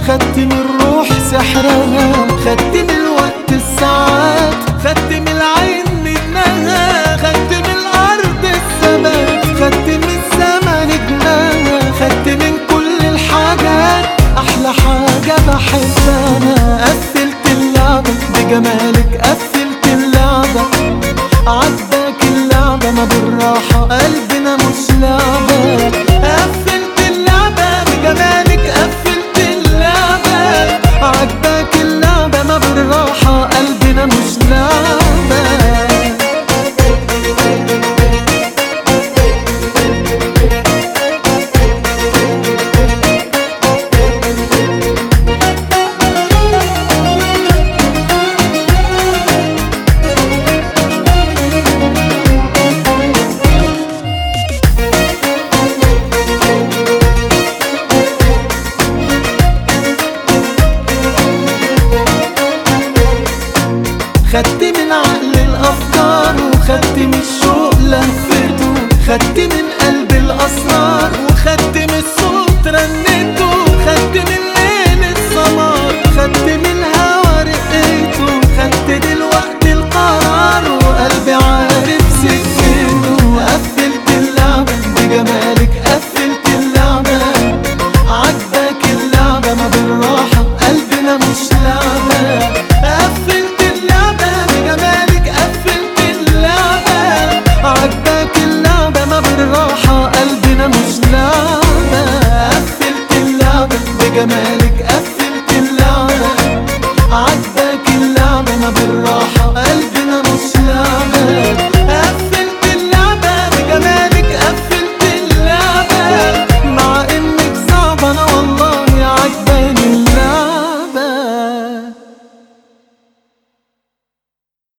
خدت من الروح سحرها، خدت من الوقت الساعات، خدت من العين نجمها، خدت من الأرض الثبات، خدت من الزمن نجمها، خدت من كل الحاجات أحلى حاجة بحبها. قفلت اللعبة بجمالك، قفلت اللعبة عجباك اللعبة ما بالراحة، قلبنا مش لعبة. قفلت اللعبة بجمالك، قفلت اللعبة عجباك اللعبة ما بالراحة، قلبنا مش لعبة. خدت من عقل الأفكار، وخدت من الشوق لهفته، خدت من قلب الأسرار، وخدت من الصوت رنته، خدت من ليل السمار، خدت من الهوا رقيته، خدت دلوقتي القرار وقلبي عارف سكته. قفلت اللعبة بجمالك، قفلت اللعبة عجباك اللعبة ما بالراحة، قلبنا مش لعبة. قفلت اللعبة بجمالك، قفلت اللعبة عجباك اللعبة ما بالراحة، قلبنا مش لعبة. قفلت اللعبة بجمالك، قفلت اللعبة عجباك اللعبة ما بالراحة.